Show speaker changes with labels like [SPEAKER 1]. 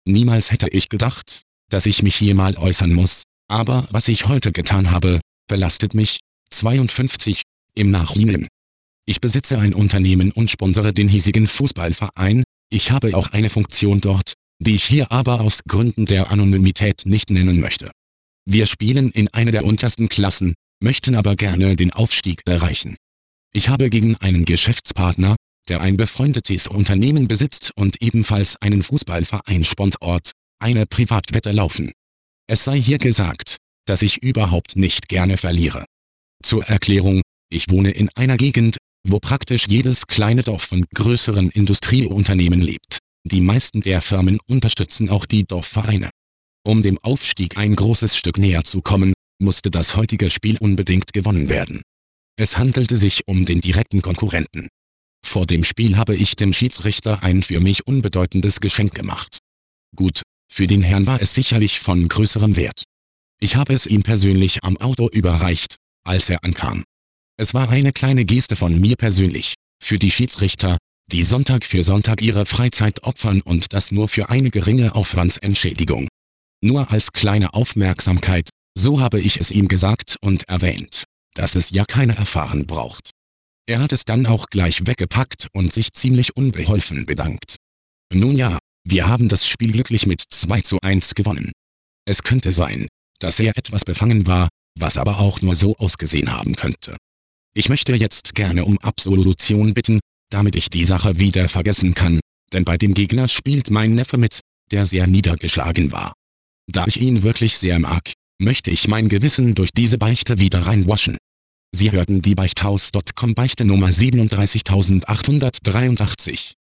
[SPEAKER 1] Niemals hätte ich gedacht, dass ich mich hier mal äußern muss, aber was ich heute getan habe, belastet mich. 52. Im Nachhinein. Ich besitze ein Unternehmen und sponsere den hiesigen Fußballverein. Ich habe auch eine Funktion dort, die ich hier aber aus Gründen der Anonymität nicht nennen möchte. Wir spielen in einer der untersten Klassen, möchten aber gerne den Aufstieg erreichen. Ich habe gegen einen Geschäftspartner, der ein befreundetes Unternehmen besitzt und ebenfalls einen Fußballverein sponsort, eine Privatwette laufen. Es sei hier gesagt, dass ich überhaupt nicht gerne verliere. Zur Erklärung, ich wohne in einer Gegend, wo praktisch jedes kleine Dorf von größeren Industrieunternehmen lebt. Die meisten der Firmen unterstützen auch die Dorfvereine. Um dem Aufstieg ein großes Stück näher zu kommen, musste das heutige Spiel unbedingt gewonnen werden. Es handelte sich um den direkten Konkurrenten. Vor dem Spiel habe ich dem Schiedsrichter ein für mich unbedeutendes Geschenk gemacht. Gut, für den Herrn war es sicherlich von größerem Wert. Ich habe es ihm persönlich am Auto überreicht, als er ankam. Es war eine kleine Geste von mir persönlich, für die Schiedsrichter, die Sonntag für Sonntag ihre Freizeit opfern und das nur für eine geringe Aufwandsentschädigung. Nur als kleine Aufmerksamkeit, so habe ich es ihm gesagt und erwähnt, dass es ja keine Erfahrung braucht. Er hat es dann auch gleich weggepackt und sich ziemlich unbeholfen bedankt. Nun ja, wir haben das Spiel glücklich mit 2:1 gewonnen. Es könnte sein, dass er etwas befangen war, was aber auch nur so ausgesehen haben könnte. Ich möchte jetzt gerne um Absolution bitten, damit ich die Sache wieder vergessen kann, denn bei dem Gegner spielt mein Neffe mit, der sehr niedergeschlagen war. Da ich ihn wirklich sehr mag, möchte ich mein Gewissen durch diese Beichte wieder reinwaschen. Sie hörten die Beichthaus.com Beichte Nummer 37883.